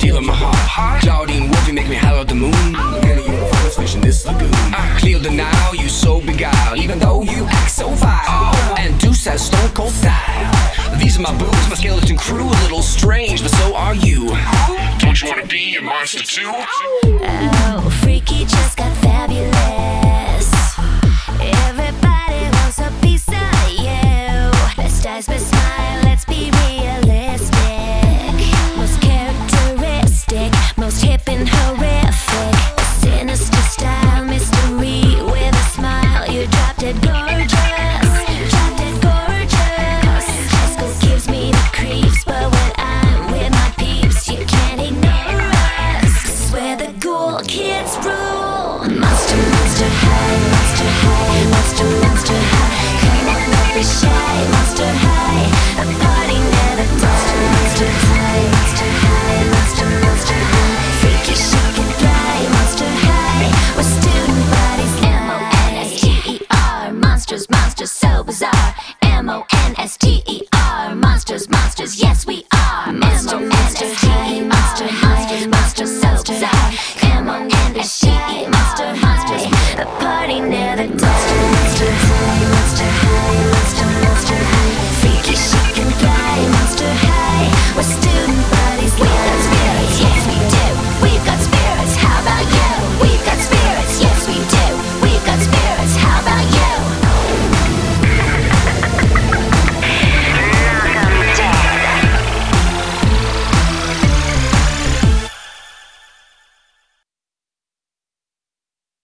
stealing my heart. Claudine Wolf, you make me howl at the moon. Look at you, the finest fish in this lagoon. Clear the Nile, you so beguiled, even though you act so vile. And Deuce has stone cold style. These are my boobs, my skeleton crew. A little strange, but so are you. Don't you wanna be a monster too? Oh, freaky just got